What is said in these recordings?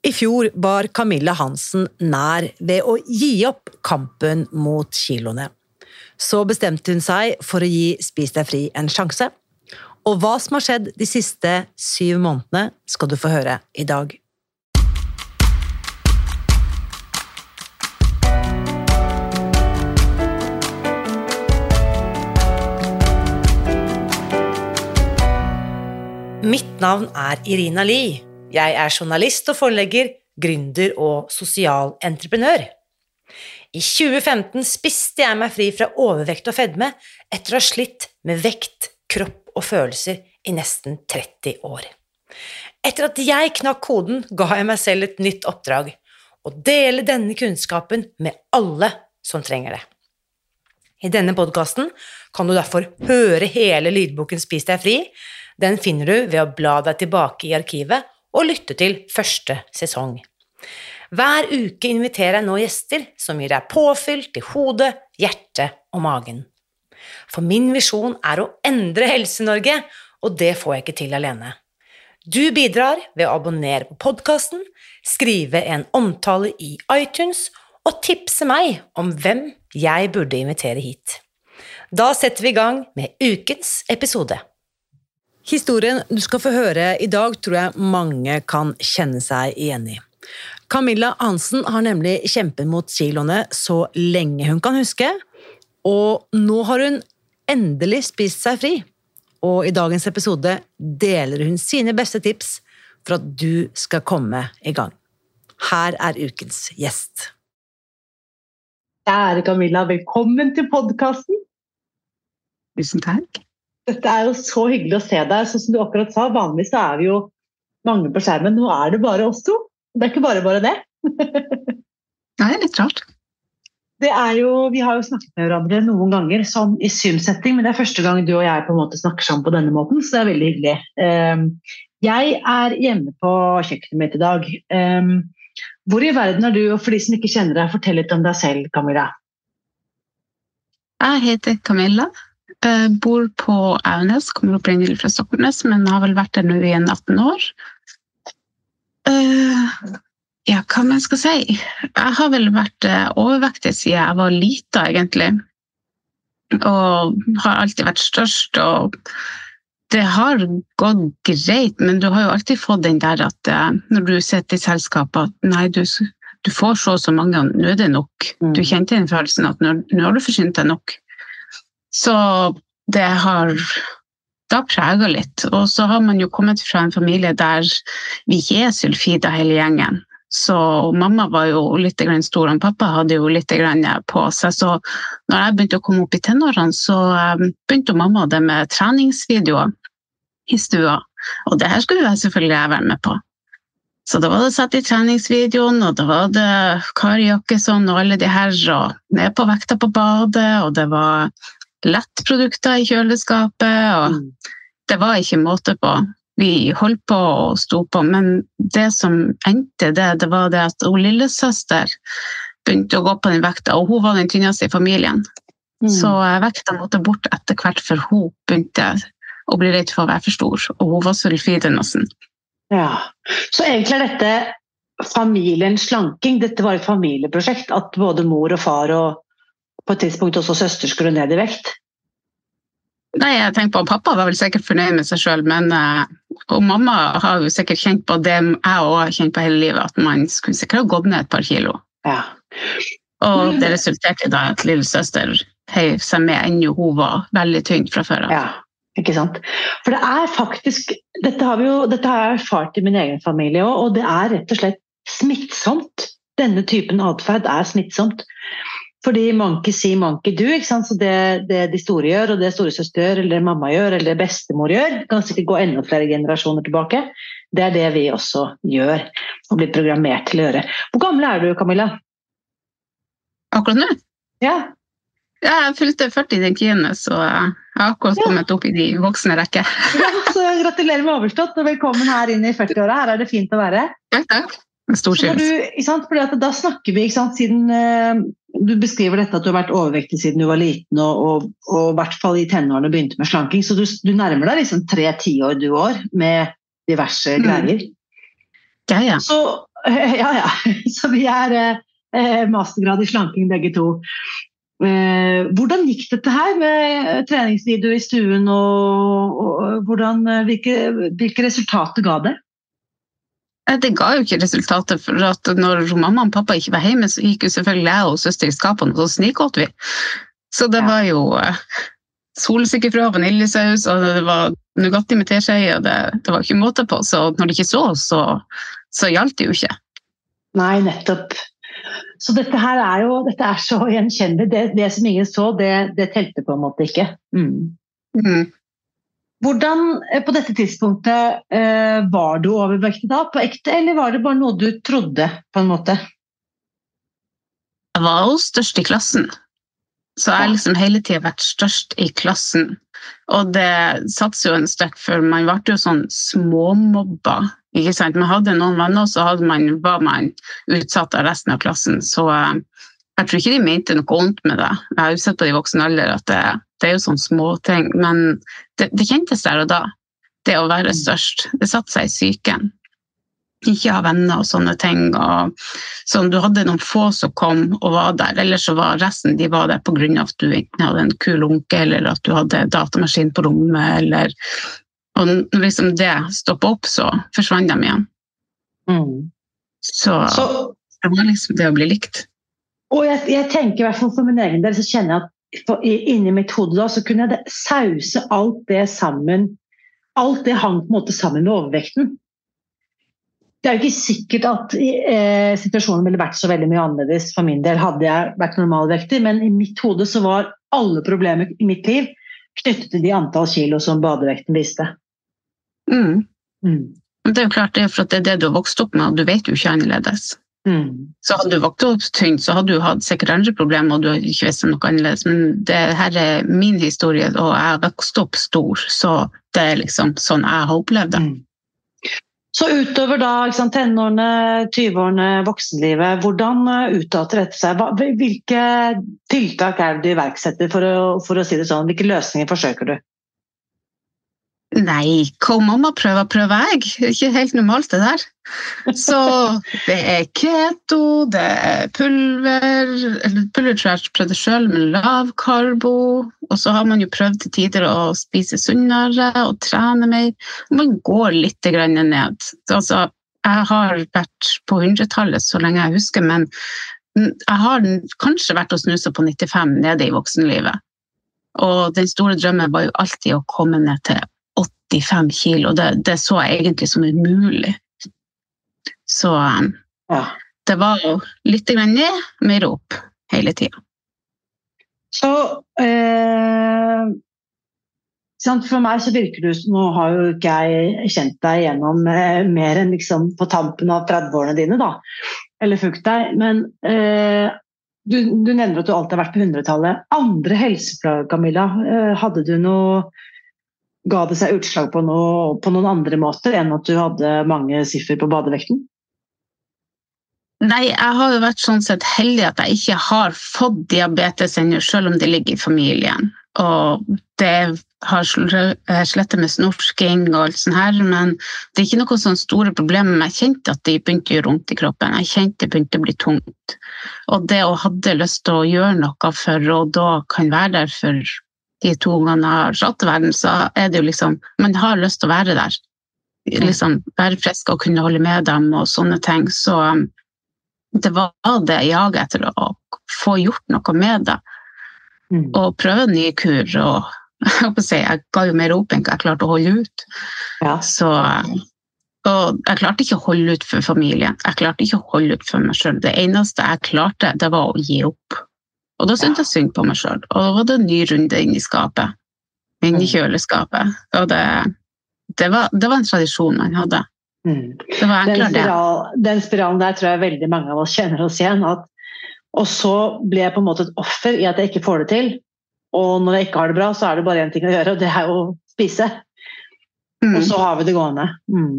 I fjor bar Camilla Hansen nær ved å gi opp kampen mot kiloene. Så bestemte hun seg for å gi Spis deg fri en sjanse. Og hva som har skjedd de siste 7 månedene skal du få høre i dag. Mitt navn er Irina Lie. Jeg er journalist og forlegger, gründer og sosial entreprenør. I 2015 spiste jeg meg fri fra overvekt og fedme etter å ha slitt med vekt, kropp og følelser i nesten 30 år. Etter at jeg knakk koden, ga jeg meg selv et nytt oppdrag, å dele denne kunnskapen med alle som trenger det. I denne podcasten kan du derfor høre hele lydboken Spis deg fri. Den finner du ved å bla deg tilbake i arkivet og lytte til første sesong. Hver uke inviterer jeg nå gjester som gir deg påfyll til hodet, hjertet og magen. For min visjon er å endre Helse-Norge, og det får jeg ikke til alene. Du bidrar ved å abonnere på podcasten, skrive en omtale i iTunes og tipse meg om hvem jeg burde invitere hit. Da setter vi i gang med ukens episode. Historien du skal få høre i dag tror jeg mange kan kjenne seg igjen i. Camilla Hansen har nemlig kjempet mot kiloene så lenge hun kan huske, og nå har hun endelig spist seg fri. Og i dagens episode deler hun sine beste tips for at du skal komme i gang. Her er ukens gjest. Kjære Camilla, velkommen til podcasten. Tusen takk. Dette er jo så hyggelig å se deg, sånn som du akkurat sa. Vanligvis så er vi jo mange på skjermen, nå er det bare oss to. Det er ikke bare det. Nei, litt rart. Vi har jo snakket med hverandre noen ganger, sånn i Zoom-setting, men det er første gang du og jeg på en måte snakker sammen på denne måten, så det er veldig hyggelig. Jeg er hjemme på kjøkkenet mitt i dag. Hvor i verden er du, og for de som ikke kjenner deg, fortell litt om deg selv, Camilla. Jeg heter Camilla. Bor på Aunes, kommer opprinnelig fra Stokmarknes, men har vel vært der nå i 18 år. Ja, hva man skal si? Jeg har vel vært overvektig siden jeg var liten, egentlig. Og har alltid vært størst, og det har gått greit, men du har jo alltid fått den der at når du sitter i selskapet, at nei, du får så mange, og nå er det nok. Du kjente den følelsen at nå har du forsynt deg nok. Så det har da preget litt, og så har man jo kommet fra en familie der vi ikke er sulfider hele gjengen. Så mamma var jo litt stor, og pappa hadde jo litt på seg, så når jeg begynte å komme opp i tenårene, så begynte mamma det med treningsvideoer i stua, og det her skulle jeg selvfølgelig være med på. Så da var det satt i treningsvideoen, og da var det Kari Jakkesson og alle de her, og ned på vekta på badet, og det var lettprodukter i kjøleskapet, og det var ikke måte på. Vi holdt på og sto på, men det som endte det var det at hun lillesøster begynte å gå på den vekta, og hun var den tynneste i familien. Så vekta måtte bort etter hvert, for hun begynte å bli redd for å være for stor, og hun var sulfide nesten. Ja, så egentlig er dette familiens slanking, dette var et familieprosjekt, at både mor og far og på et tidspunkt også søster skulle ned i vekt? Nei, jeg tenker på pappa var vel sikkert fornøyd med seg selv, men og mamma har jo sikkert kjent på det jeg også har kjent på hele livet, at man skulle sikkert ha gått ned et par kilo. Ja. Og det resulterte da at lillesøster heiv seg med ennå hun var veldig tynn fra før av. Ja, ikke sant? For det er faktisk, dette har jeg erfart i min egen familie også, og det er rett og slett smittsomt. Denne typen adferd er smittsomt. Fordi monkey see, monkey do, ikke sant? Så det de store gjør, og det storesøster gjør, eller mamma gjør, eller bestemor gjør, kan sikkert gå enda flere generasjoner tilbake. Det er det vi også gjør, og blir programmert til å gjøre. Hvor gammel er du, Camilla? Akkurat nå? Ja. Jeg fylte 40 den 10., så jeg har akkurat kommet opp i de voksne rekke. Ja, så gratulerer med overstått, og velkommen her inn i 40-åra. Her er det fint å være. Takk. Stor skjønns. Fordi da snakker vi, ikke sant, siden du beskriver dette at du har vært overvektig siden du var liten, og i hvert fall i tenårene begynte med slanking, så du nærmer deg liksom 3 tiår med diverse greier. Ja. Så ja. Så vi mastergrad I slanking begge to. Hvordan gikk dette her med treningsvideo I stuen, og hvilke resultater ga det? Det ga jo ikke resultatet, for at når mamma og pappa ikke var hjemme, så gikk jo selvfølgelig jeg og søster I skapene, og så snikåt vi. Så det var jo solsikkefrø, vaniljesaus, og det var Nugatti med teskje, og det var ikke måte på, så når det ikke så gjaldt det jo ikke. Nei, nettopp. Så dette her dette så gjenkjennelig. Det som ingen så, det telte på en måte ikke. Hvordan på dette tidspunktet var du overvektig da, på ekte, eller var det bare noe du trodde på en måte? Jeg var jo størst I klassen. Så jeg liksom hele tiden vært størst I klassen. Og det satser jo en strekk, for man var jo sånn småmobba. Ikke sant? Man hadde noen venner, så var man utsatt av resten av klassen. Så jeg tror ikke de mente noe ondt med det. Jeg har jo sett på de voksne alder at det jo sånn små ting. Men det kjentes der og da. Det å være størst. Det satte seg I psyken. Ikke ha venner og sånne ting. Og sånn, du hadde noen få som kom og var der, eller så var resten de var der på grunn av at du ikke hadde en kul onkel, eller at du hadde datamaskin på rommet, og når liksom det stoppet opp, så forsvant de igjen. Så det var liksom det å bli likt. Og jeg tenker I hvert fall for min egen del, så kjenner jeg at inni mitt hode da, så kunne jeg sause alt det sammen, alt det hang på en måte sammen med overvekten. Det jo ikke sikkert at situasjonen ville vært så veldig mye annerledes. For min del hadde jeg vært normalvektig, men I mitt hode så var alle problemer I mitt liv knyttet til de antall kilo som badevekten viste. Det jo klart, det for at det du har vokst opp med, og du vet jo ikke annerledes. Så hadde du vokst opp tynt, så hadde du hatt sikkert andre problemer, og du hadde ikke visst noe annerledes. Men det her min historie, og jeg har vokst opp stor, så det liksom sånn jeg har opplevd det. Så utover da, tenårene, 20-årene, voksenlivet, hvordan utarter dette seg? Hvilke tiltak det du iverksetter for å si det sånn? Hvilke løsninger forsøker du? Nei, kom mamma prøver jeg. Det ikke helt normalt det der. Så det keto, det pulver tror jeg prøvde selv med lav karbo, og så har man jo prøvd til tider å spise sunnere og trene mer, og man går litt grann ned. Altså, jeg har vært på 100-tallet så lenge jeg husker, men jeg har kanskje vært og snuset på 95 nede I voksenlivet. Og den store drømmen var jo alltid å komme ned til 85 kilo, og det så jeg egentlig som umulig. Så det var jo litt grann ned, mer opp hele tiden. Så for meg så virker du, nå har jo ikke jeg kjent deg gjennom mer enn liksom på tampen av 30-årene dine da, eller fukt deg, men du nevner at du alltid har vært på 100-tallet. Andre helseplager, Camilla, hadde du ga det seg utslag på noen andre måter enn at du hadde mange siffer på badevekten? Nei, jeg har jo vært sånn sett heldig at jeg ikke har fått diabetes ennå, selv om det ligger I familien. Og det har slettet med snorsking og alt sånt her, men det ikke noe sånn store problemer. Jeg kjente at det begynte å gjøre vondt I kroppen. Jeg kjente det begynte å bli tungt. Og det å hadde lyst til å gjøre noe for, og da kan være der for de 2 gangene jeg har satt til verden, så det jo liksom, man har lyst til å være der. Liksom være frisk og kunne holde med dem og sånne ting. Så det var det jeg etter å få gjort noe med det. Og prøve nye kur, og jeg ga jo mer opp enn jeg klarte å holde ut. Så, og jeg klarte ikke å holde ut for familien. Jeg klarte ikke å holde ut for meg selv. Det eneste jeg klarte, det var å gi opp. Og da syntes jeg synd på meg selv. Og da var det en ny runde inn I skapet. Inn I kjøleskapet. Og det var en tradisjon man hadde. Det var enklere den spiralen der tror jeg veldig mange av oss kjenner oss igjen. Og så ble jeg på en måte et offer I at jeg ikke får det til. Og når jeg ikke har det bra, så det bare en ting å gjøre, og det å spise. Og så har vi det gående.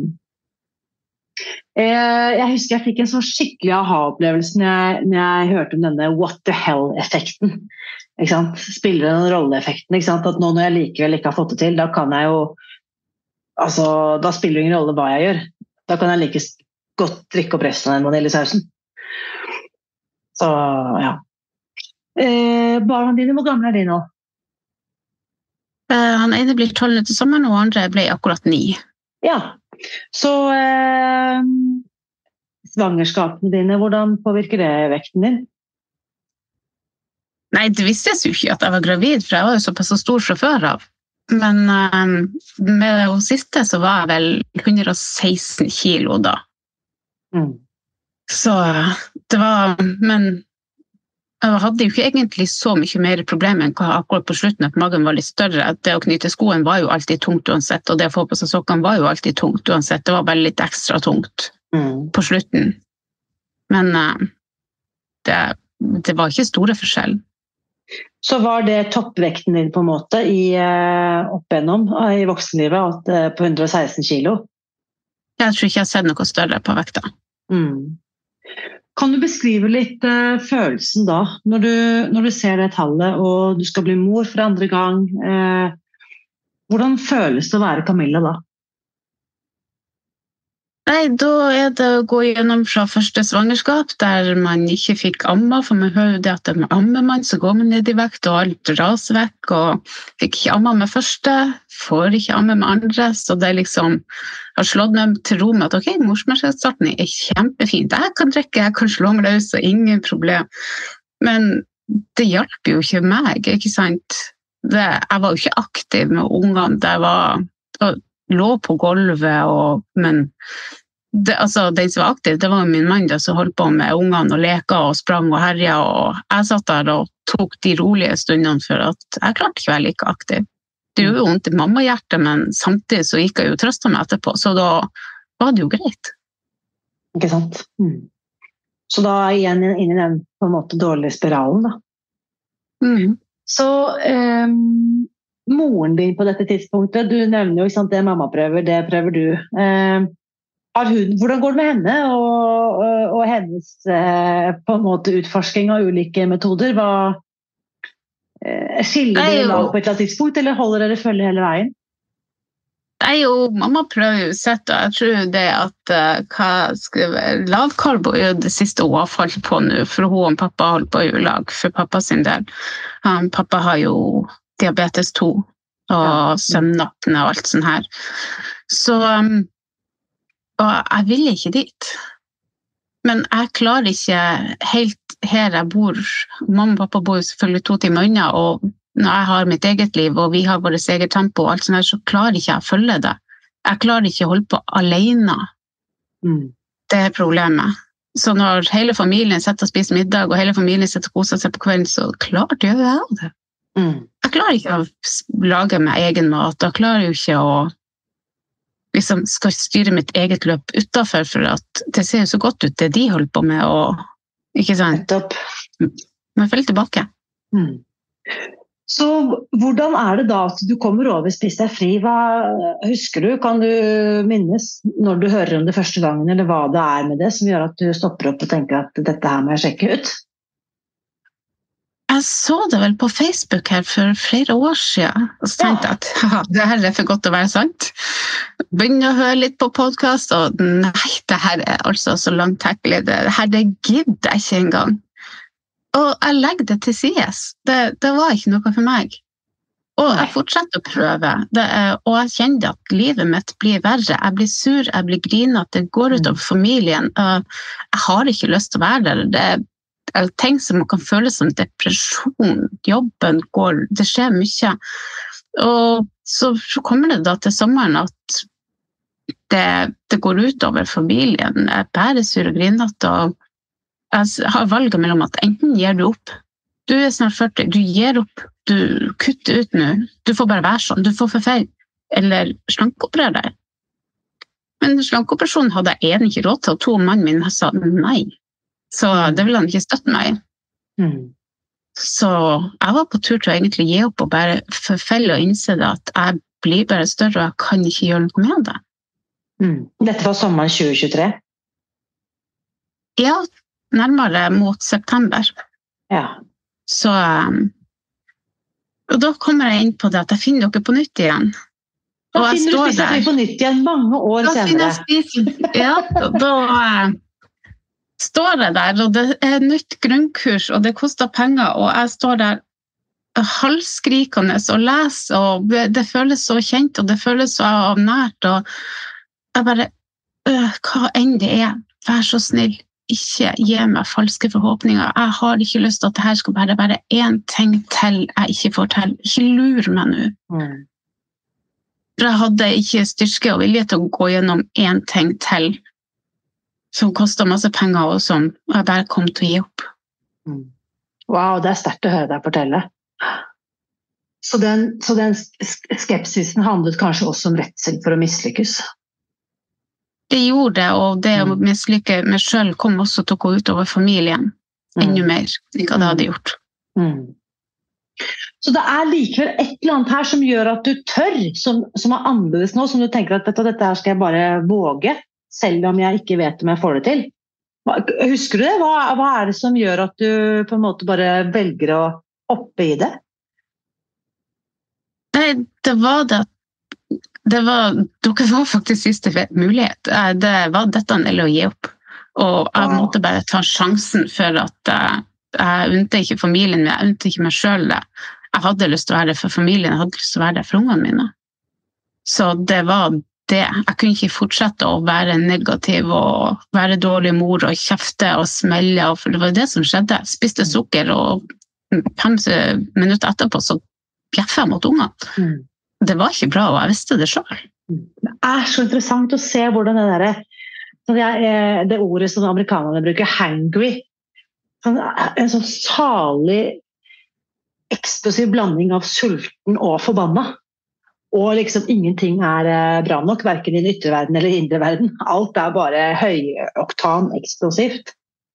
Jeg husker jeg fikk en sånn skikkelig aha-opplevelse når jeg hørte om denne what the hell-effekten. Ikke sant? Spiller den rolle-effekten. Ikke sant? At nå når jeg likevel ikke har fått det til, da kan jeg jo, altså, da spiller det ingen rolle hva jeg gjør. Da kan jeg like godt drikke opp resten av den vaniljesausen. Så, ja. Barna dine, hvor gamle de nå? Han ene blir 12 til sommeren, og andre ble akkurat 9. Ja, så svangerskapene dine, hvordan påvirker det vekten din? Nei, det visste jeg jo ikke at jeg var gravid, for jeg var jo såpass stor fra før av. Men med det siste så var jeg vel 116 kilo da. Så det var, men jeg hadde jo ikke egentlig så mye mer problemer enn akkurat på slutten at magen var litt større. Det å knyte skoen var jo alltid tungt uansett, og det å få på seg sokkene var jo alltid tungt uansett. Det var bare litt ekstra tungt på slutten. Men det var ikke store forskjell. Så var det toppvekten din på en måte opp igjennom i voksenlivet på 116 kilo? Jeg tror ikke jeg har sett noe større på vekta. Kan du beskrive litt følelsen da, når du ser det tallet og du skal bli mor for andre gang? Hvordan føles det å være Camilla da? Nei, da det å gå gjennom fra første svangerskap, der man ikke fikk amma, for man hører jo det at med ammemann så går man ned i vekt, og alt raser vekk, og fikk ikke amma med første, får ikke amme med andre, så det liksom har slått meg til ro med at ok, morsmelkserstatning er kjempefint, jeg kan drikke, jeg kan slå meg løs, og ingen problem. Men det hjelper jo ikke meg, ikke sant? Jeg var jo ikke aktiv med ungene, jeg lå på gulvet, men den som var aktiv, det var min mann som holdt på med ungene og leka og sprang og herja, og jeg satt der og tok de rolige stundene for at jeg klarte ikke å være like aktiv. Det gjorde jo vondt i mammahjertet, men samtidig så gikk jeg jo og trøstet meg etterpå, så da var det jo greit. Ikke sant? Så da igjen inn i den på en måte dårlige spiralen da. Så moren din på dette tidspunktet, du nevner jo ikke sant, det mammaprøver, det prøver du. Hvordan går det med henne og hennes på en måte utforsking av ulike metoder? Skiller dere lag på et eller annet tidspunkt, eller holder dere følge hele veien? Nei, mamma prøver jo sett, og jeg tror det at lavkarbo er jo det siste hun har falt på nå, for hun og pappa holder på i lag for pappa sin del. Pappa har jo diabetes 2 og søvnapne og alt sånt her. Så, og jeg vil ikke dit. Men jeg klarer ikke helt her jeg bor. Mamma og pappa bor jo selvfølgelig 2 timer unna, og når jeg har mitt eget liv, og vi har vårt eget tempo, og alt sånt her, så klarer ikke jeg å følge det. Jeg klarer ikke å holde på alene. Det er problemet. Så når hele familien setter og spiser middag, og hele familien setter og koser seg på kvelden, så klart gjør jeg det. Jeg klarer ikke å lage meg egen mat. Jeg klarer jo ikke å liksom skal styre mitt eget løp utenfor, for at det ser jo så godt ut, det de holder på med, og ikke sant? Men følg tilbake. Så hvordan er det da at du kommer over Spis deg fri? Hva husker du? Kan du minnes når du hører om det første gangen, eller hva det er med det som gjør at du stopper opp og tenker at dette her må jeg sjekke ut? Jeg så det vel på Facebook her for flere år siden, og så tenkte jeg at det her er for godt å være sant. Begynner å høre litt på podcast, og nei, det her er altså så langtekkelig. Det her det gidder jeg ikke engang. Og jeg legger det til sides. Det var ikke noe for meg. Og jeg fortsetter å prøve. Og jeg kjenner at livet mitt blir verre. Jeg blir sur, jeg blir grinet, det går ut over familien. Jeg har ikke lyst til å være der. Det er ting som man kan føle som depresjon. Jobben går, det skjer mye. Og så kommer det da til sommeren at det går ut over familien. Jeg er bare sur og grinet, og jeg har valget mellom at enten gir du opp, du er snart 40, du gir opp, du kutter ut nå, du får bare være sånn, du får forfeil, eller slankeoperere deg. Men slankeoperasjonen hadde jeg egentlig ikke råd til, og 2 mannen min sa nei, så det ville han ikke støtte meg. Så jeg var på tur til å egentlig gi opp og bare forfelle og innse det at jeg blir bare større, og jeg kan ikke gjøre noe med det. Dette var sommeren 2023? Ja, nærmere mot september. Ja. Så, og da kommer jeg inn på det at jeg finner dere på nytt igjen. Da finner du spise deg fri på nytt igjen mange år senere. Da står jeg der, og det nytt grunnkurs, og det koster penger, og jeg står der halvskrikende og leser, og det føles så kjent, og det føles så nært, og jeg bare, hva enn det vær så snill, ikke gi meg falske forhåpninger. Jeg har ikke lyst til at dette skal være en ting til jeg ikke får til. Ikke lur meg nå. For jeg hadde ikke styrke og vilje til å gå gjennom en ting til som kostet masse penger, og som jeg bare kom til å gi opp. Wow, det sterkt å høre deg fortelle. Så den skepsisen handlet kanskje også om redsel for å mislykkes? Det gjorde det, og det å mislykke meg selv kom også til å gå ut over familien ennå mer, enn hva det hadde gjort. Så det likevel et eller annet her som gjør at du tør, som annerledes nå, som du tenker at dette her skal jeg bare våge, selv om jeg ikke vet om jeg får det til. Husker du det? Hva det som gjør at du på en måte bare velger å hoppe i det? Nei, det var det. Dere var faktisk siste mulighet. Det var dette eller å gi opp. Og jeg måtte bare ta sjansen for at jeg unte ikke familien min, jeg unte ikke meg selv det. Jeg hadde lyst til å være det for familien, jeg hadde lyst til å være det for ungene mine. Så det var det. Jeg kunne ikke fortsette å være negativ og være dårlig mor og kjefte og smelle, for det var det som skjedde. Jeg spiste sukker, og 5 minutter etterpå så bjeffet jeg mot ungene. Det var ikke bra, og jeg visste det selv. Det så interessant å se hvordan det ordet som amerikanerne bruker, hangry, en sånn salig, eksplosiv blanding av sulten og forbanna. Og liksom ingenting bra nok, hverken i den ytre verden eller indre verden. Alt bare høyoktan eksplosivt.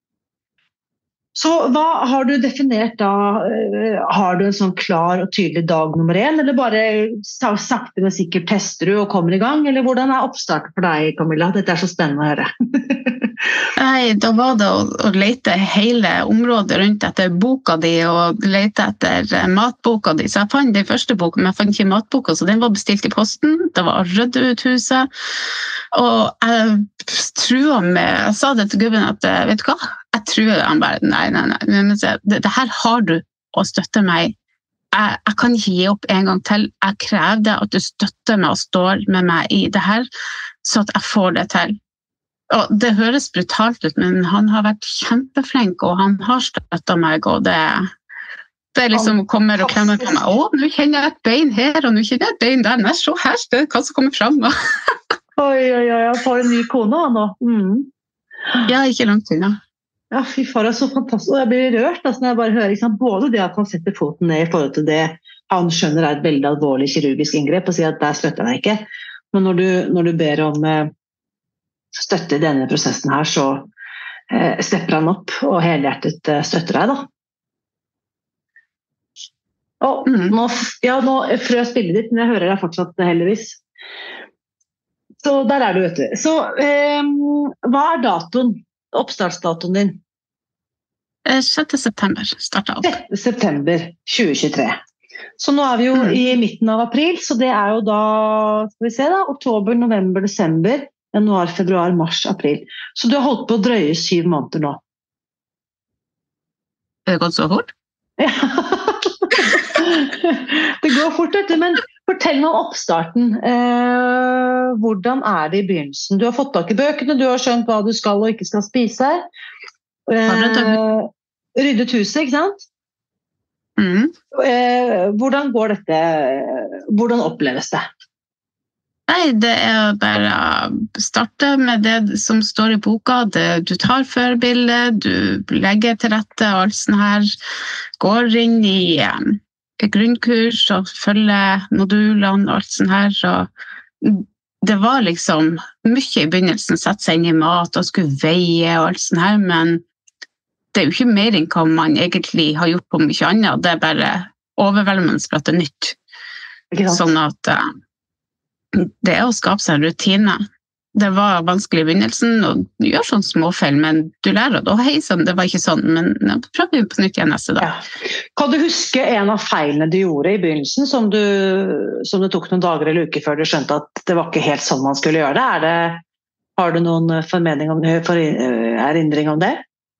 Så hva har du definert da? Har du en sånn klar og tydelig dag nummer 1, eller bare sakte men sikkert tester du og kommer i gang? Eller hvordan oppstarten for deg, Camilla? Dette så spennende å høre. Nei, da var det å lete hele området rundt etter boka di, og lete etter matboka di. Så jeg fant den første boka, men jeg fant ikke matboka, så den var bestilt i posten. Det var å rydde ut huset. Og jeg sa det til gubben at, vet du hva? Jeg tror han bare, nei, det her har du å støtte meg. Jeg kan ikke gi opp en gang til. Jeg krever at du støtter meg og står med meg i det her, så at jeg får det til. Og det høres brutalt ut, men han har vært kjempeflink, og han har støttet meg, og det liksom kommer og klemmer på meg. Nå kjenner jeg et bein her, og nå kjenner jeg et bein der. Nei, se her, det hva som kommer frem. Oi, jeg får en ny kone nå. Ja, ikke langt unna. Ja, fy far, det så fantastisk. Og jeg blir rørt når jeg bare hører både det at han setter foten ned i forhold til det han skjønner et veldig alvorlig kirurgisk inngrep, og sier at der støtter jeg ikke. Men når du ber om støtte i denne prosessen her, så stepper han opp og helhjertet støtter deg da. Og nå frøs bildet ditt, men jeg hører deg fortsatt heldigvis. Så der du, vet du. Så hva datoen? Oppstartsdatoen din? 6. september startet opp. 6. september 2023. Så nå vi jo i midten av april, så det jo da, skal vi se da, oktober, november, desember, januar, februar, mars, april. Så du har holdt på å drøye 7 måneder nå. Det gått så fort? Ja. Det går fort, vet du, men fortell meg om oppstarten. Hvordan det i begynnelsen? Du har fått tak i bøkene, du har skjønt hva du skal og ikke skal spise. Ryddet huset, ikke sant? Hvordan går dette? Hvordan oppleves det? Nei, det bare å starte med det som står i boka. Du tar førbildet, du legger til rette, og alt sånt her går inn i grunnkurs og følger modulene og alt sånt her. Og det var liksom mye i begynnelsen, sette seg inn i mat og skulle veie og alt sånt her, men det jo ikke mer enn hva man egentlig har gjort på mye annet. Det bare overveldende for at det nytt. Sånn at det å skape seg en rutine. det var vanskelig i begynnelsen, og du gjør sånne småfeil, men du lærer at, hei, sånn, det var ikke sånn, men prøver vi på nytt igjen neste dag. Ja. Kan du huske en av feilene du gjorde i begynnelsen, som det tok noen dager eller uker før du skjønte at det var ikke helt sånn man skulle gjøre det? Har du noen erindring om det?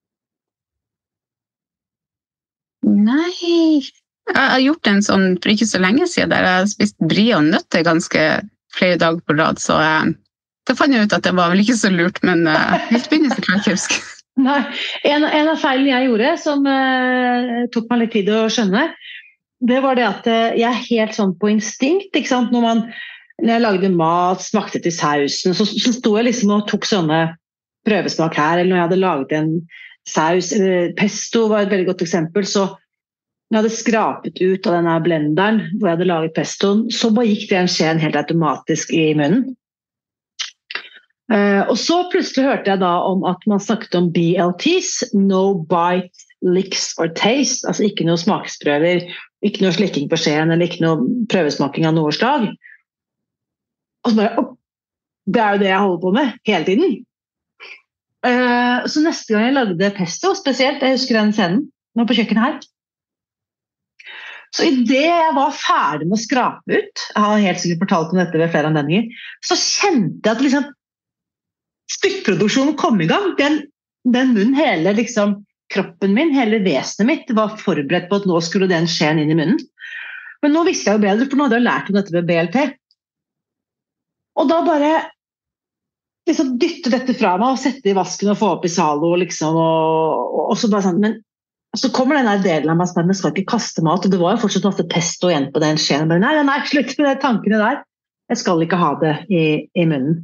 Nei, jeg har gjort en sånn for ikke så lenge siden, der jeg har spist brie og nøtter ganske flere dager på rad, så det fant jeg ut at det var vel ikke så lurt, men helt begynnelsen kan jeg ikke huske. Nei, en av feilene jeg gjorde, som tok meg litt tid å skjønne, det var det at jeg er helt sånn på instinkt, ikke sant? Når jeg lagde mat, smakte til sausen, så sto jeg liksom og tok sånne prøvesmak her, eller når jeg hadde laget en saus, eller pesto var et veldig godt eksempel, så når jeg hadde skrapet ut av denne blenderen hvor jeg hadde laget pestoen, så bare gikk det en skjen helt automatisk i munnen. Og så plutselig hørte jeg da om at man snakket om BLTs, no bite, licks or taste, altså ikke noe smaksprøver, ikke noe slikking på skjeen, eller ikke noe prøvesmaking av noe slag. Og så bare, det er jo det jeg holder på med hele tiden. Så neste gang jeg lagde pesto, spesielt, jeg husker den scenen, nå på kjøkkenet her, så i det jeg var ferdig med å skrape ut, jeg har helt sikkert fortalt om dette ved flere anledninger, så kjente jeg at liksom spyttproduksjonen kom i gang. Den munnen, hele liksom, kroppen min, hele vesenet mitt var forberedt på at nå skulle den skjeen inn i munnen. Men nå visste jeg jo bedre, for nå hadde jeg lært om dette med BLT. Og da bare liksom dytte dette fra meg og sette i vasken og få opp i Zalo liksom, og så bare sånn, men så kommer den der delen av meg som jeg skal ikke kaste mat, og det var jo fortsatt masse pesto igjen på den skjeen. Nei, slutt med de tankene der. Jeg skal ikke ha det i munnen.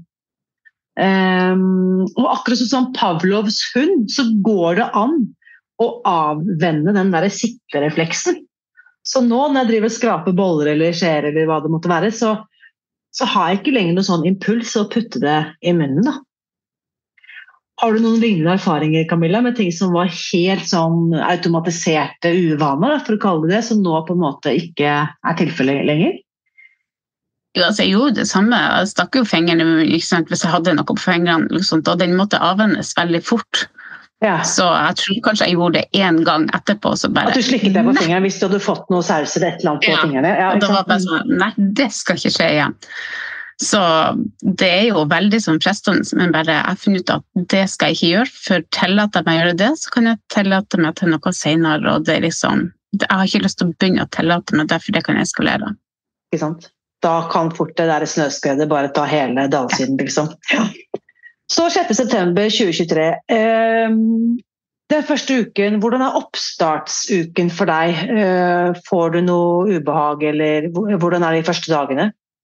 Og akkurat som Pavlovs hund, så går det an å avvenne den der siklerefleksen. Så nå når jeg driver og skraper boller eller skjer eller hva det måtte være, så har jeg ikke lenger noen sånn impuls å putte det i munnen da. Har du noen lignende erfaringer, Camilla, med ting som var helt sånn automatiserte uvaner, for å kalle det, som nå på en måte ikke er tilfellet lenger? Jo, altså jeg gjorde det samme. Jeg stakk jo fingeren hvis jeg hadde noe på fingrene, liksom, og den måtte avvennes veldig fort. Ja. Så jeg tror kanskje jeg gjorde det en gang etterpå. Så bare, at du slikket deg på fingeren hvis du hadde fått noe saus eller et eller annet på fingrene? Ja, og det var bare sånn, nei, det skal ikke skje igjen. Så det er jo veldig som fristende, men bare jeg har funnet ut at det skal jeg ikke gjøre, for tillater jeg meg å gjøre det, så kan jeg tillate meg til noe senere, og det er liksom, jeg har ikke lyst til å begynne å tillate meg, derfor det kan jeg eskalere. Ikke sant? Da kan fort det der snøskredet bare ta hele dalsiden, liksom. Ja. Så 6. september 2023. Den første uken, hvordan er oppstartsuken for deg? Får du noe ubehag, eller hvordan er de første dagene?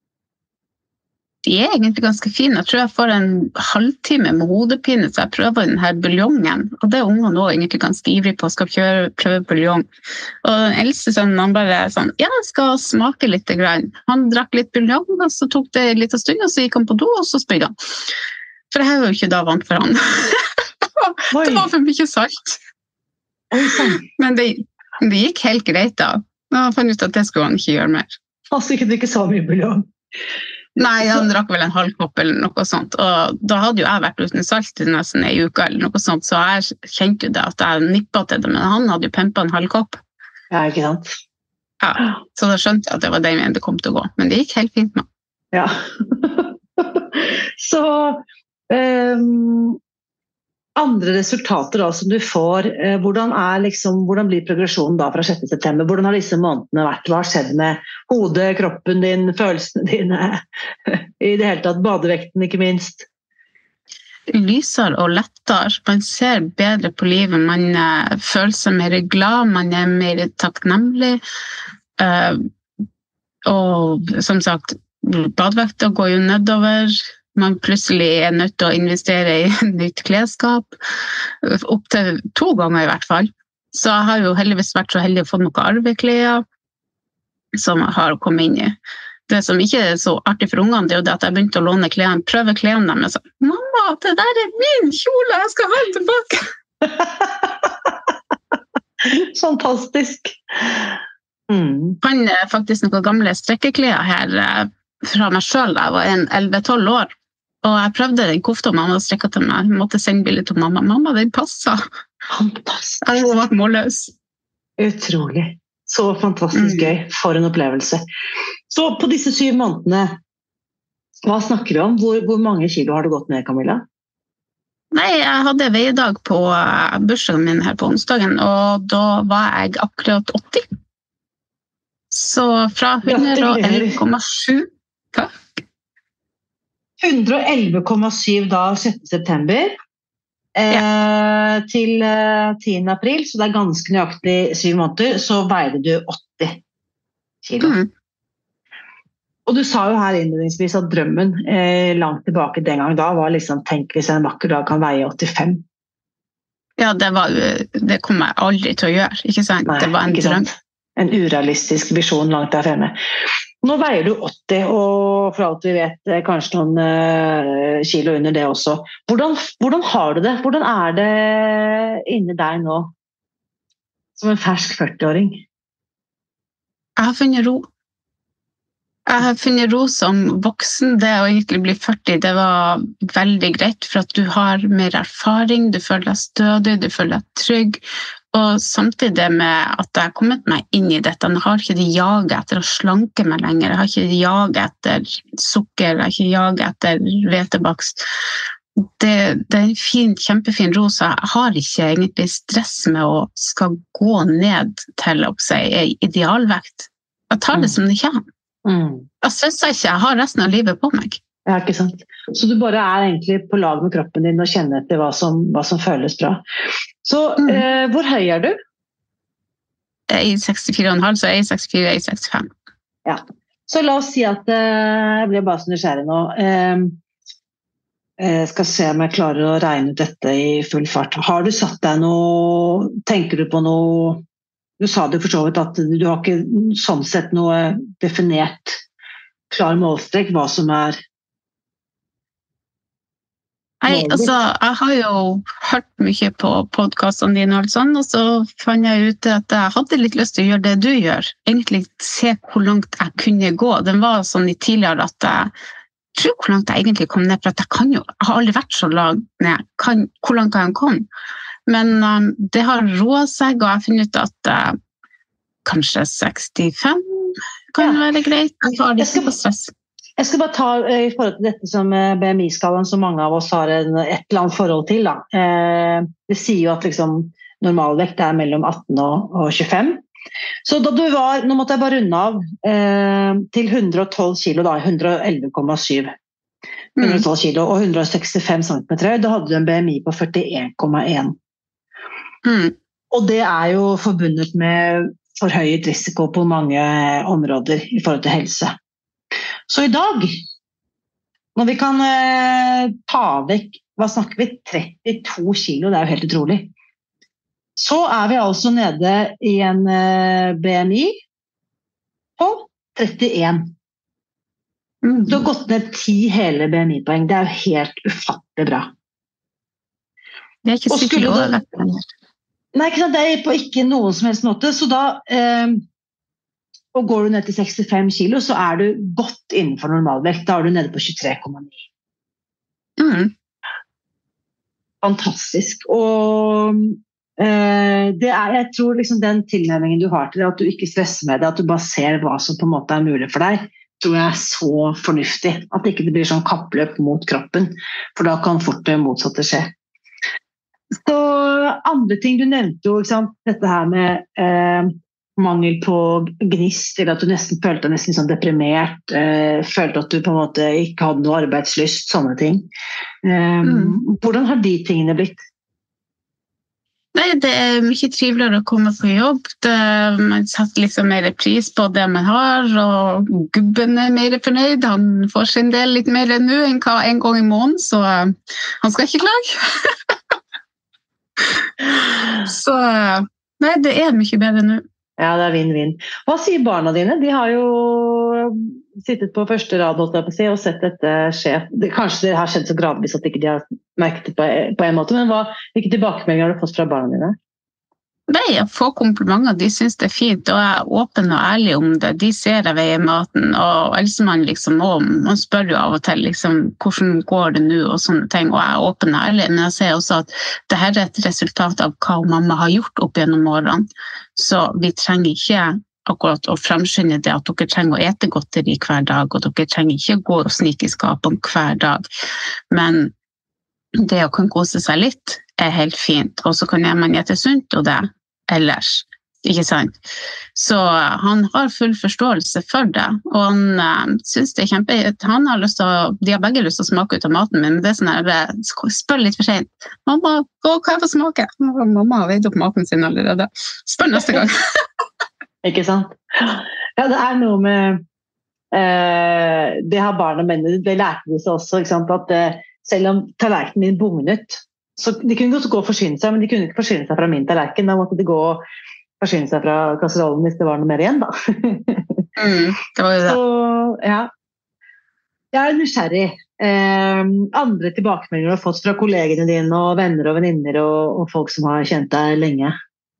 De er egentlig ganske fine. Jeg tror jeg får en halvtime med hodepine, så jeg prøver den her buljongen. Og det er ungene også egentlig ganske ivrig på, skal prøve buljong. Og den eldste sønnen, han bare sånn, ja, jeg skal smake litt grann. Han drakk litt buljong, og så tok det litt av stund, og så gikk han på do, og så spydde han. For det her var jo ikke da vant for han. Det var for mye salt. Men det gikk helt greit da. Og jeg fant ut at det skulle han ikke gjøre mer. Altså ikke drikke så mye buljong. Nei, han drakk vel en halv kopp eller noe sånt, og da hadde jo jeg vært uten salt i nesten en uke eller noe sånt, så jeg kjente jo det at jeg nippet til det, men han hadde jo pimpet en halv kopp. Ja, ikke sant? Ja, så da skjønte jeg at det var den veien det kom til å gå, men det gikk helt fint med. Ja. Så andre resultater da, som du får, hvordan blir progresjonen da fra 6. september? Hvordan har disse månedene vært? Hva har skjedd med hodet, kroppen din, følelsene dine, i det hele tatt, badevekten ikke minst? Lysere og lettere. Man ser bedre på livet, man føler seg mer glad, man er mer takknemlig. Og som sagt, badevekten går jo nedover. Man plutselig er nødt til å investere i nytt klesskap, opp til 2 ganger i hvert fall. Så jeg har jo heldigvis vært så heldig å få noen arveklær som jeg har kommet inn i. Det som ikke er så artig for ungene, det er jo det at jeg begynte å låne klærne, prøve klærne dem, og så, mamma, det der er min kjole, jeg skal ha den tilbake. Fantastisk. Han faktisk noen gamle strekkeklær her fra meg selv da jeg var 11-12 år. Og jeg prøvde den kofta mamma strekket til meg. Jeg måtte sende bildet til mamma. Mamma, den passet. Fantastisk. Jeg var målløs. Utrolig. Så fantastisk gøy. For en opplevelse. Så på disse 7 månedene, hva snakker vi om? Hvor mange kilo har du gått ned, Camilla? Nei, jeg hadde veidag på bursdagen min her på onsdagen, og da var jeg akkurat 80. Så fra 111,7. Takk. 111,7 da 6. september til 10. april, så det er ganske nøyaktig 7 måneder, så veide du 80 kilo. Og du sa jo her innledningsvis at drømmen langt tilbake den gang da var liksom, tenk hvis en vakker dag kan veie 85. Ja, det kommer jeg aldri til å gjøre, ikke sant? Nei, det var en drøm. En urealistisk visjon langt der fremme. Nå veier du 80, og for alt vi vet, kanskje noen kilo under det også. Hvordan har du det? Hvordan er det inni deg nå? Som en fersk 40-åring? Jeg har funnet ro. Jeg har funnet ro som voksen. Det å egentlig bli 40, det var veldig greit, for at du har mer erfaring, du føler deg stødig, du føler deg trygg, og samtidig med at jeg har kommet meg inn i dette, jeg har ikke det jaget etter å slanke meg lenger, jeg har ikke det jaget etter sukker, jeg har ikke jaget etter hvetebakst. Det er en kjempefin ro, så jeg har ikke egentlig stress med å skal gå ned til å si idealvekt. Jeg tar det som det kommer. Jeg synes ikke jeg har resten av livet på meg. Ja, ikke sant. Så du bare er egentlig på lag med kroppen din og kjenner etter hva som føles bra. Så hvor høy er du? Jeg er 64,5, så jeg er 64, jeg er 65. Ja, så la oss si at jeg blir bare så nysgjerrig nå. Jeg skal se om jeg klarer å regne ut dette i full fart. Har du satt deg noe, tenker du på noe? Du sa det for så vidt at du har ikke sånn sett noe definert klar målstrek, hva som er Nei, altså, jeg har jo hørt mye på podcastene dine og sånn, og så fant jeg ut at jeg hadde litt lyst til å gjøre det du gjør. Egentlig se hvor langt jeg kunne gå. Den var sånn i tidligere at jeg tror hvor langt jeg egentlig kom ned, for at jeg har aldri vært så langt ned. Hvor langt kan jeg komme? Men det har roet seg, og jeg har funnet ut at kanskje 65 kan være greit. Jeg har litt på stress. Jeg skal bare ta i forhold til dette som BMI-skalaen som mange av oss har et eller annet forhold til. Da. Det sier jo at liksom, normalvekt er mellom 18 og 25. Så da du var, nå måtte jeg bare runde av, til 112 kilo, da, 111,7. 112 kilo og 165 centimeter, da hadde du en BMI på 41,1. Og det er jo forbundet med forhøyet risiko på mange områder i forhold til helse. Så i dag, når vi kan ta vekk, hva snakker vi, 32 kilo, det er jo helt utrolig, så er vi altså nede i en BMI på 31. Du har gått ned 10 hele BMI-poeng, det er jo helt ufattelig bra. Det er ikke sikkert å være lenger. Nei, ikke sant? Det er på ikke noen som helst måte, så da og går du ned til 65 kilo, så er du godt innenfor normalvekt. Da er du nede på 23,9. Fantastisk. Og jeg tror liksom den tilnærmingen du har til det, at du ikke stresser med det, at du bare ser hva som på en måte er mulig for deg, tror jeg er så fornuftig. At det ikke blir sånn kappløp mot kroppen, for da kan fort det motsatte skje. Så andre ting du nevnte jo, ikke sant? Dette her med mangel på gnist, eller at du nesten følte deg nesten sånn deprimert, følte at du på en måte ikke hadde noe arbeidslyst, sånne ting. Hvordan har de tingene blitt? Nei, det er mye triveligere å komme på jobb. Man setter liksom mer pris på det man har, og gubben er mer fornøyd. Han får sin del litt mer nå enn hva en gang i måneden, så han skal ikke klage. Så nei, det er mye bedre nå. Ja, det er vinn-vinn. Hva sier barna dine? De har jo sittet på første rad og sett dette skje. Kanskje det har skjedd så gradvis at ikke de har merket det på en måte, men hvilke tilbakemeldinger har du fått fra barna dine? Nei, jeg får komplimenter, de synes det fint, og jeg åpen og ærlig om det. De ser jeg veier maten, og Elsemann liksom, man spør jo av og til liksom, hvordan går det nå, og sånne ting, og jeg åpen og ærlig, men jeg ser også at dette et resultat av hva mamma har gjort opp gjennom årene, så vi trenger ikke akkurat å fremskynde det at dere trenger å ete godteri hver dag, og dere trenger ikke å gå og snike i skapene hver dag, men det å kunne kose seg litt helt fint, og så kan man gjette sunt og det ellers, ikke sant? Så han har full forståelse for det, og han synes det han har lyst til de har begge lyst til å smake ut av maten min, men det sånn spør litt for sent. Mamma, hva jeg får smake? Mamma har veid opp maten sin allerede. Spør neste gang. Ikke sant? Ja, det noe med det har barna mine, det lærte de seg også, ikke sant? At selv om tallerkenen min bugnet, så de kunne også gå og forsyne seg, men de kunne ikke forsyne seg fra min tallerken, da måtte de gå og forsyne seg fra kasserollen hvis det var noe mer igjen, da. Det var jo det. Så, ja. Jeg nysgjerrig. Andre tilbakemeldinger du har fått fra kollegene dine, og venner og venninner, og folk som har kjent deg lenge?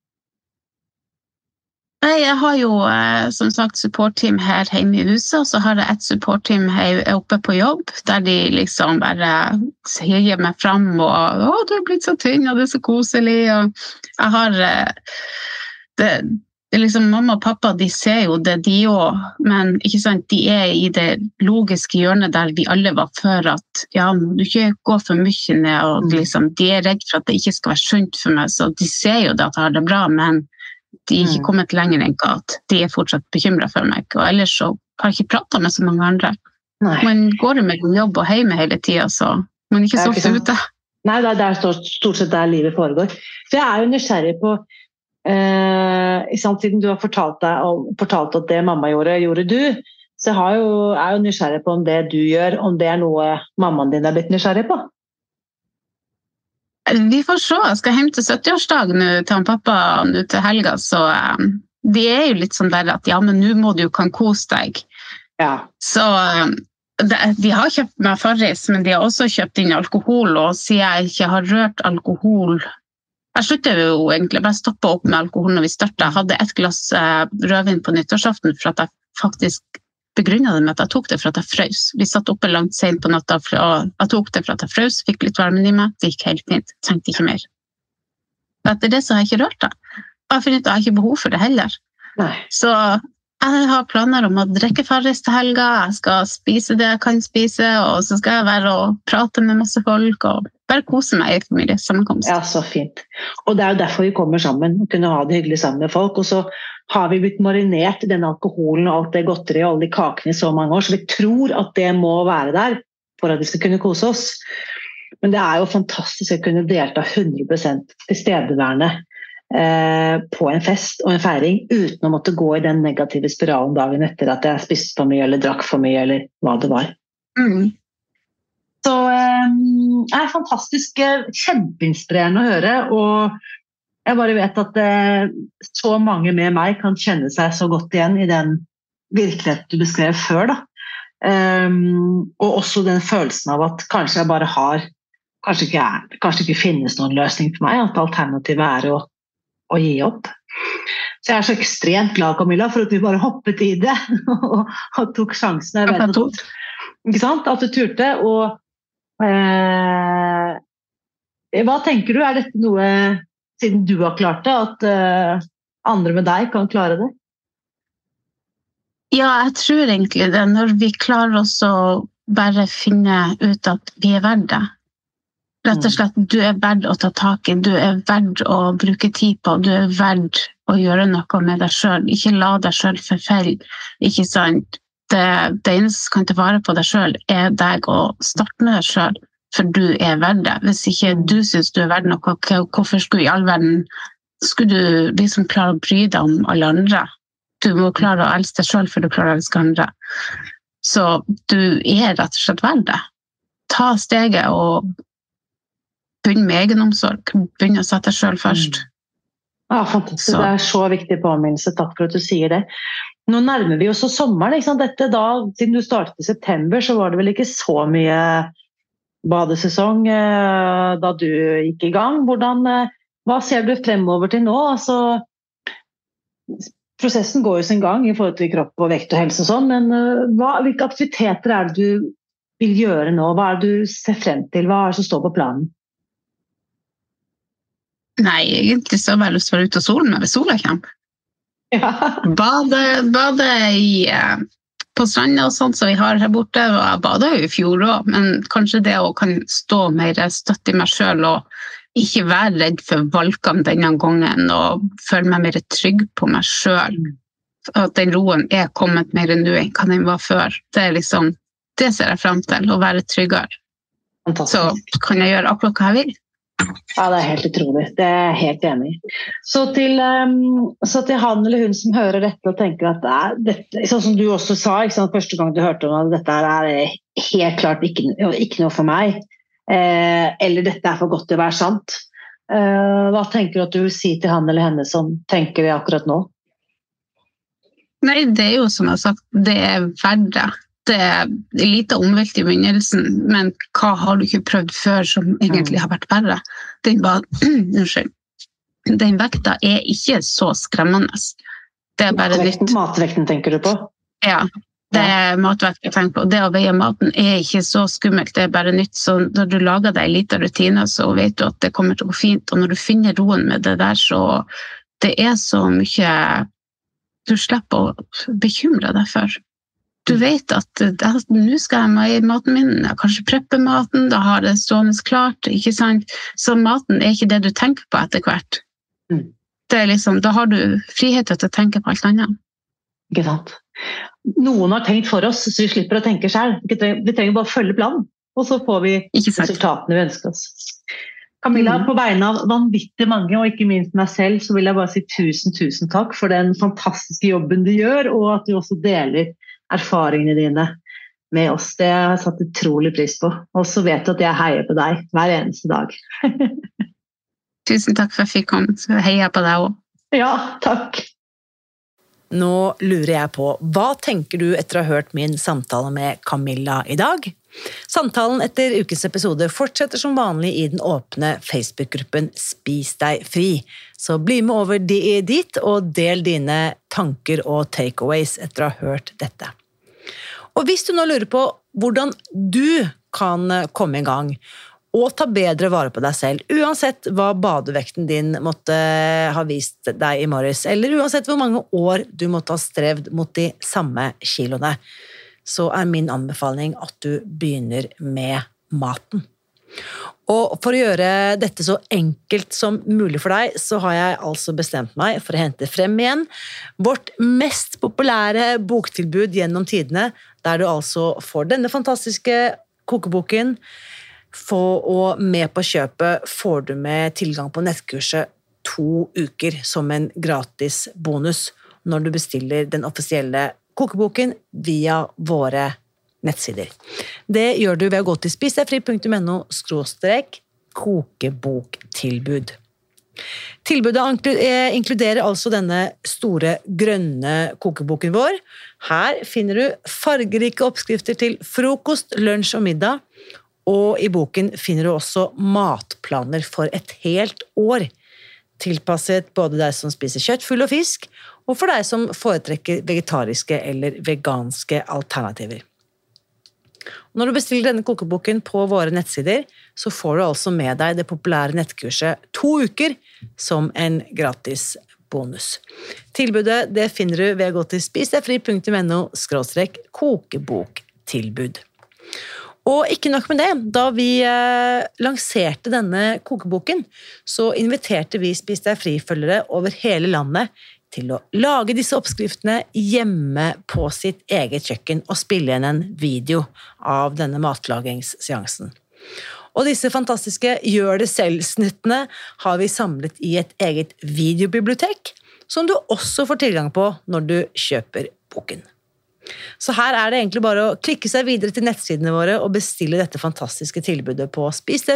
Nei, jeg har jo som sagt supportteam her hjemme i huset, og så har jeg et supportteam oppe på jobb, der de liksom bare sier meg frem, og du har blitt så tynn, og det så koselig, og jeg har det liksom, mamma og pappa, de ser jo det de også, men ikke sant, de i det logiske hjørnet der vi alle var før, at ja, må du ikke gå for mye ned, og liksom, de redd for at det ikke skal være sunt for meg, så de ser jo det at jeg har det bra, men de ikke kommet lenger enn at de fortsatt bekymret for meg, og ellers så har jeg ikke pratet med så mange andre. Nei. Man går med jobb og hjemme hele tiden, så man ikke så ofte ute. Nei, det stort sett der livet foregår. For jeg jo nysgjerrig på, siden du har fortalt at det mamma gjorde du, så jeg jo nysgjerrig på om det du gjør, om det noe mammaen din blitt nysgjerrig på. Vi får se, jeg skal hjem til 70-årsdag nå til han pappa nå til helga, så de jo litt sånn der at ja, men nå må du jo kan kose deg. Ja. Så de har kjøpt meg Farris, men de har også kjøpt inn alkohol, og siden jeg ikke har rørt alkohol, jeg sluttet jo egentlig, bare stoppet opp med alkohol når vi startet. Jeg hadde et glass rødvin på nyttårsaften for at jeg faktisk begrunnet det med at jeg tok det for at jeg frøs. Vi satt oppe langt sent på natta, og jeg tok det for at jeg frøs, fikk litt varmen i meg, det gikk helt fint, trengte ikke mer. Etter det så har jeg ikke rørt det. Jeg har funnet ut at jeg har ikke behov for det heller. Nei. Så jeg har planer om å drikke Farris til helga, jeg skal spise det jeg kan spise, og så skal jeg være og prate med masse folk, og bare kose meg i familiesammenkomst. Ja, så fint. Og det jo derfor vi kommer sammen, og kunne ha det hyggelig sammen med folk, og så har vi blitt marinert i denne alkoholen og alt det godteri og alle de kakene i så mange år, så vi tror at det må være der for at vi skal kunne kose oss. Men det jo fantastisk å kunne delta 100% tilstedeværende på en fest og en feiring uten å måtte gå i den negative spiralen dagen etter at jeg spiste for mye eller drakk for mye eller hva det var. Så fantastisk, kjempeinspirerende å høre, og jeg bare vet at så mange med meg kan kjenne seg så godt igjen i den virkeligheten du beskrev før, da. Og også den følelsen av at kanskje jeg bare har, kanskje ikke finnes noen løsning for meg, at alternativet å gi opp. Så jeg så ekstremt glad, Camilla, for at vi bare hoppet i det og tok sjansen. Ikke sant? At du turte, og hva tenker du? Dette noe, siden du har klart det, at andre med deg kan klare det? Ja, jeg tror egentlig det. Når vi klarer oss å bare finne ut at vi verdt det. Rett og slett, du verdt å ta tak i, du verdt å bruke tid på, du verdt å gjøre noe med deg selv. Ikke la deg selv forfelle, ikke sant? Det eneste som kan ta vare på deg selv deg å starte med deg selv, for du verdt det. Hvis ikke du synes du verdt noe, hvorfor skulle i all verden skulle du liksom klare å bry deg om alle andre? Du må klare å elske deg selv for du klarer å elske andre. Så du rett og slett verdt det. Ta steget og begynne med egenomsorg. Begynne å sette deg selv først. Ja, fantastisk. Så. Det så viktig påminnelse. Takk for at du sier det. Nå nærmer vi oss sommeren, ikke sant? Dette da, siden du startet i september, så var det vel ikke så mye badesesong da du gikk i gang. Hvordan Hva ser du fremover til nå? Altså, prosessen går jo sin gang i forhold til kropp og vekt og helse og sånn, men hvilke aktiviteter er det du vil gjøre nå? Hva er det du ser frem til? Hva er det som står på planen? Nei, egentlig så har jeg lyst til å være ute og sole meg ved sola kommer. Ja. Bade på stranda og sånt som vi har her borte, og jeg badet jo i fjor også, men kanskje det å kan stå mer støtt i meg selv og ikke være redd for valgene denne gangen og føle meg mer trygg på meg selv. At den roen er kommet mer nå enn hva den var før. Det er liksom, det ser jeg frem til, å være tryggere. Fantastisk. Så kan jeg gjøre akkurat hva jeg vil. Ja, det er helt utrolig. Det er jeg helt enig i. Så til han eller hun som hører dette og tenker at dette, sånn som du også sa, ikke sant, første gang du hørte om at dette er helt klart ikke noe for meg, eller dette er for godt til å være sant. Hva tenker du at du vil si til han eller henne som tenker det akkurat nå? Nei, det er jo som jeg har sagt, det er verdt det. Det er lite omvelt i begynnelsen, men hva har du ikke prøvd før som egentlig har vært verre? Den vekta er ikke så skremmende. Det er bare nytt. Matvekten tenker du på? Ja, det er matvekt jeg tenker på. Det å veie maten er ikke så skummelt, det er bare nytt. Så når du lager deg en liten rutine, så vet du at det kommer til å gå fint. Og når du finner roen med det der, så det er så mye du slipper å bekymre deg for. Du vet at nå skal jeg meg i maten min, jeg kanskje preppe maten, da har det stående klart, ikke sant? Så maten er ikke det du tenker på etter hvert. Det er liksom, da har du frihet til å tenke på alt annet. Ikke sant? Noen har tenkt for oss, så vi slipper å tenke selv. Vi trenger bare å følge planen, og så får vi resultatene vi ønsker oss. Camilla, på vegne av vanvittig mange, og ikke minst meg selv, så vil jeg bare si tusen takk for den fantastiske jobben du gjør, og at du også deler erfaringene dine med oss. Det har jeg satt utrolig pris på. Og så vet du at jeg heier på deg hver eneste dag. Tusen takk for at jeg fikk komme. Så heier jeg på deg også. Ja, takk. Nå lurer jeg på, hva tenker du etter å ha hørt min samtale med Camilla i dag? Samtalen etter ukens episode fortsetter som vanlig i den åpne Facebook-gruppen Spis deg fri. Så bli med over dit og del dine tanker og takeaways etter å ha hørt dette. Og hvis du nå lurer på hvordan du kan komme i gang og ta bedre vare på deg selv, uansett hva badevekten din måtte ha vist deg i morges, eller uansett hvor mange år du måtte ha strevd mot de samme kiloene, så er min anbefaling at du begynner med maten. Og for å gjøre dette så enkelt som mulig for deg, så har jeg altså bestemt meg for å hente frem igjen vårt mest populære boktilbud gjennom tidene, der du altså får denne fantastiske kokeboken, og med på kjøpet får du med tilgang på nettkurset 2 uker som en gratis bonus når du bestiller den offisielle kokeboken via våre nettsider. Det gjør du ved å gå til spisdegfri.no/kokeboktilbud. Tilbudet inkluderer altså denne store grønne kokeboken vår. Her finner du fargerike oppskrifter til frokost, lunsj og middag, og i boken finner du også matplaner for et helt år, tilpasset både deg som spiser kjøtt, fugl og fisk, og for deg som foretrekker vegetariske eller veganske alternativer. Når du bestiller denne kokeboken på våre nettsider, så får du altså med deg det populære nettkurset 2 uker som en gratis bonus. Tilbudet det finner du ved å gå til spisdegfri.no/kokeboktilbud. Og ikke nok med det, da vi lanserte denne kokeboken, så inviterte vi Spis deg fri-følgere over hele landet til å lage disse oppskriftene hjemme på sitt eget kjøkken og spille inn en video av denne matlagingsseansen. Og disse fantastiske gjør-det-selv-snuttene har vi samlet i et eget videobibliotek, som du også får tilgang på når du kjøper boken. Så her er det egentlig bare å klikke seg videre til nettsidene våre og bestille dette fantastiske tilbudet på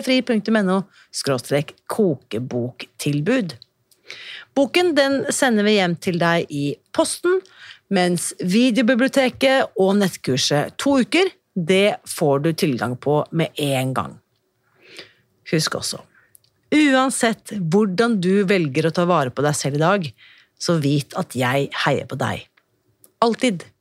spisdegfri.no/kokeboktilbud. Boken den sender vi hjem til deg i posten, mens videobiblioteket og nettkurset 2 uker, det får du tilgang på med en gang. Husk også, Uansett hvordan du velger å ta vare på deg selv i dag, så vit at jeg heier på deg. Alltid.